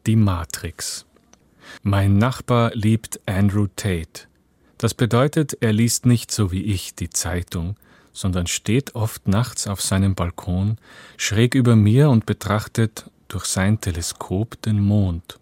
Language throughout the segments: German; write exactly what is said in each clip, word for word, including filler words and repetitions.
Die Matrix. Mein Nachbar liebt Andrew Tate. Das bedeutet, er liest nicht so wie ich die Zeitung, sondern steht oft nachts auf seinem Balkon, schräg über mir und betrachtet durch sein Teleskop den Mond.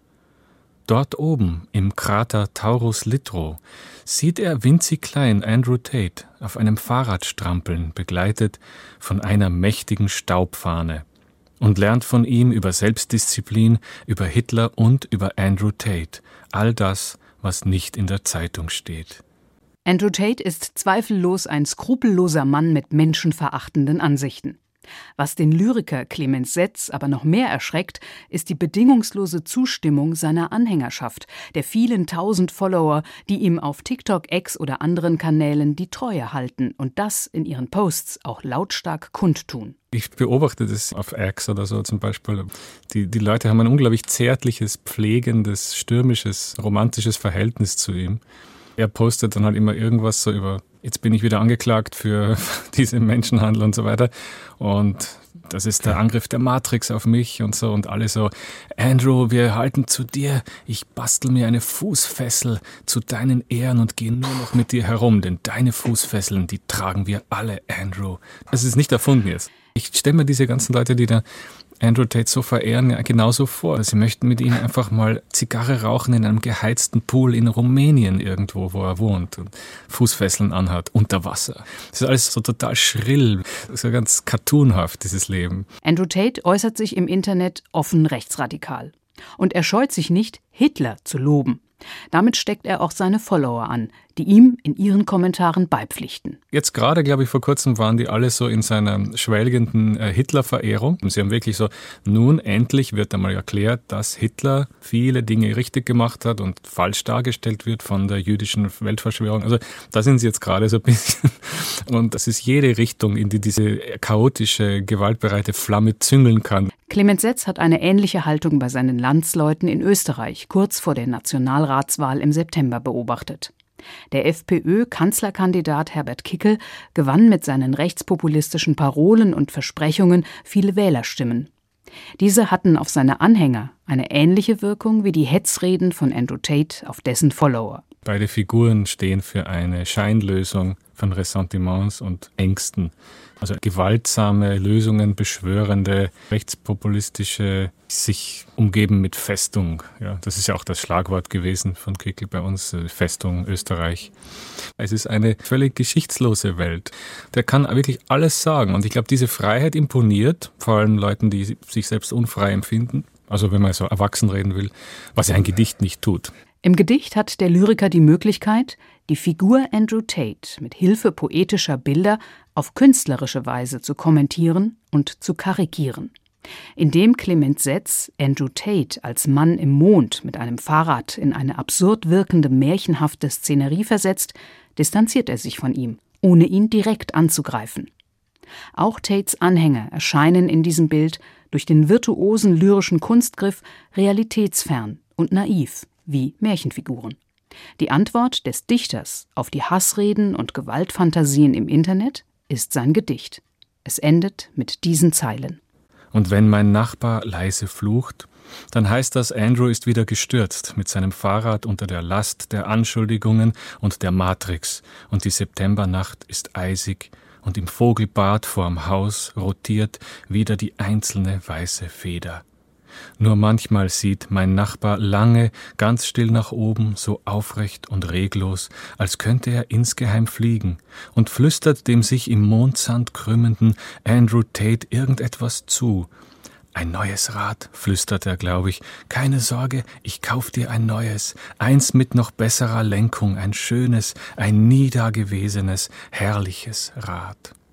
Dort oben, im Krater Taurus Littrow, sieht er winzig klein Andrew Tate auf einem Fahrrad strampeln, begleitet von einer mächtigen Staubfahne, und lernt von ihm über Selbstdisziplin, über Hitler und über Andrew Tate, all das, was nicht in der Zeitung steht. Andrew Tate ist zweifellos ein skrupelloser Mann mit menschenverachtenden Ansichten. Was den Lyriker Clemens Setz aber noch mehr erschreckt, ist die bedingungslose Zustimmung seiner Anhängerschaft, der vielen tausend Follower, die ihm auf TikTok, X oder anderen Kanälen die Treue halten und das in ihren Posts auch lautstark kundtun. Ich beobachte das auf X oder so zum Beispiel. Die, die Leute haben ein unglaublich zärtliches, pflegendes, stürmisches, romantisches Verhältnis zu ihm. Er postet dann halt immer irgendwas so über, jetzt bin ich wieder angeklagt für diese Menschenhandel und so weiter. Und das ist der Angriff der Matrix auf mich und so. Und alle so, Andrew, wir halten zu dir. Ich bastel mir eine Fußfessel zu deinen Ehren und gehe nur noch mit dir herum. Denn deine Fußfesseln, die tragen wir alle, Andrew. Das ist nicht erfunden jetzt. Ich stelle mir diese ganzen Leute, die da Andrew Tate so verehren, ja genauso vor. Sie möchten mit ihm einfach mal Zigarre rauchen in einem geheizten Pool in Rumänien irgendwo, wo er wohnt und Fußfesseln anhat, unter Wasser. Das ist alles so total schrill, so ganz cartoonhaft, dieses Leben. Andrew Tate äußert sich im Internet offen rechtsradikal. Und er scheut sich nicht, Hitler zu loben. Damit steckt er auch seine Follower an, die ihm in ihren Kommentaren beipflichten. Jetzt gerade, glaube ich, vor kurzem waren die alle so in seiner schwelgenden äh, Hitler-Verehrung. Und sie haben wirklich so, nun endlich wird einmal erklärt, dass Hitler viele Dinge richtig gemacht hat und falsch dargestellt wird von der jüdischen Weltverschwörung. Also da sind sie jetzt gerade so ein bisschen. Und das ist jede Richtung, in die diese chaotische, gewaltbereite Flamme züngeln kann. Clemens Setz hat eine ähnliche Haltung bei seinen Landsleuten in Österreich kurz vor der Nationalratswahl im September beobachtet. Der FPÖ-Kanzlerkandidat Herbert Kickl gewann mit seinen rechtspopulistischen Parolen und Versprechungen viele Wählerstimmen. Diese hatten auf seine Anhänger eine ähnliche Wirkung wie die Hetzreden von Andrew Tate auf dessen Follower. Beide Figuren stehen für eine Scheinlösung von Ressentiments und Ängsten. Also gewaltsame Lösungen, beschwörende, rechtspopulistische, sich umgeben mit Festung. Ja, das ist ja auch das Schlagwort gewesen von Kickl bei uns, Festung Österreich. Es ist eine völlig geschichtslose Welt. Der kann wirklich alles sagen. Und ich glaube, diese Freiheit imponiert, vor allem Leuten, die sich selbst unfrei empfinden. Also wenn man so erwachsen reden will, was ja ein Gedicht nicht tut. Im Gedicht hat der Lyriker die Möglichkeit, die Figur Andrew Tate mit Hilfe poetischer Bilder auf künstlerische Weise zu kommentieren und zu karikieren. Indem Clemens Setz Andrew Tate als Mann im Mond mit einem Fahrrad in eine absurd wirkende, märchenhafte Szenerie versetzt, distanziert er sich von ihm, ohne ihn direkt anzugreifen. Auch Tates Anhänger erscheinen in diesem Bild durch den virtuosen lyrischen Kunstgriff realitätsfern und naiv, wie Märchenfiguren. Die Antwort des Dichters auf die Hassreden und Gewaltfantasien im Internet ist sein Gedicht. Es endet mit diesen Zeilen. Und wenn mein Nachbar leise flucht, dann heißt das, Andrew ist wieder gestürzt mit seinem Fahrrad unter der Last der Anschuldigungen und der Matrix. Und die Septembernacht ist eisig und im Vogelbad vorm Haus rotiert wieder die einzelne weiße Feder. Nur manchmal sieht mein Nachbar lange, ganz still nach oben, so aufrecht und reglos, als könnte er insgeheim fliegen, und flüstert dem sich im Mondsand krümmenden Andrew Tate irgendetwas zu. Ein neues Rad, flüstert er, glaube ich. Keine Sorge, ich kauf dir ein neues, eins mit noch besserer Lenkung, ein schönes, ein nie dagewesenes, herrliches Rad.